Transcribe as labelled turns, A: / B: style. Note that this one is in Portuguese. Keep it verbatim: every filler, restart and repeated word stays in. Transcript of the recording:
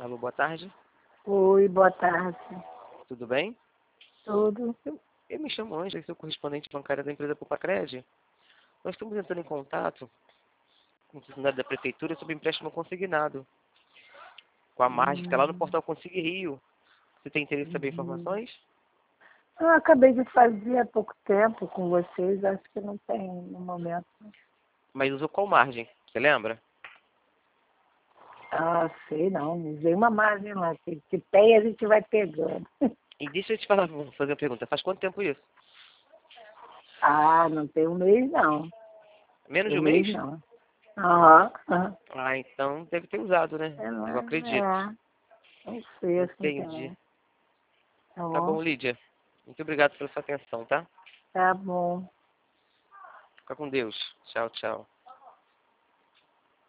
A: Alô, boa tarde.
B: Oi, boa tarde.
A: Tudo bem?
B: Tudo?
A: Eu, eu me chamo Ângela, sou correspondente bancária da empresa Popacred. Nós estamos entrando em contato com o funcionário da prefeitura sobre empréstimo consignado, com a margem que está lá no
B: Hum,
A: portal Consigue Rio. Você tem interesse em saber
B: uhum.
A: informações?
B: Eu acabei de fazer há pouco tempo com vocês, acho que não tem no momento.
A: Mas usou qual margem? Você lembra?
B: Ah, sei não, usei uma margem lá, que, que tem a gente vai pegando.
A: E deixa eu te falar, vou fazer uma pergunta. Faz quanto tempo isso?
B: Ah, não tem um mês não.
A: Menos
B: Tem
A: de
B: um
A: um mês?
B: mês não. Aham, aham.
A: Ah, então deve ter usado, né?
B: É, não
A: Eu
B: é,
A: acredito.
B: é, não sei assim
A: Entendi.
B: também. Tá
A: Tá bom,
B: bom?
A: Lídia. Muito obrigado pela sua atenção, tá?
B: Tá bom.
A: Fica com Deus. Tchau, tchau.